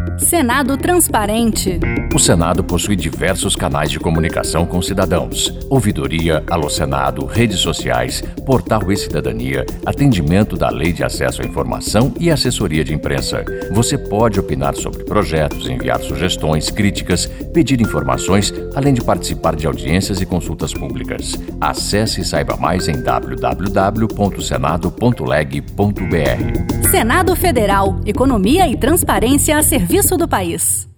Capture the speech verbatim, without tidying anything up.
Senado Transparente. O Senado possui diversos canais de comunicação com cidadãos: ouvidoria, Alô Senado, redes sociais, portal e-Cidadania, atendimento da Lei de Acesso à Informação e assessoria de imprensa. Você pode opinar sobre projetos, enviar sugestões, críticas, pedir informações, além de participar de audiências e consultas públicas. Acesse e saiba mais em w w w ponto senado ponto leg ponto b r. Senado Federal. Economia e transparência a serviço do país.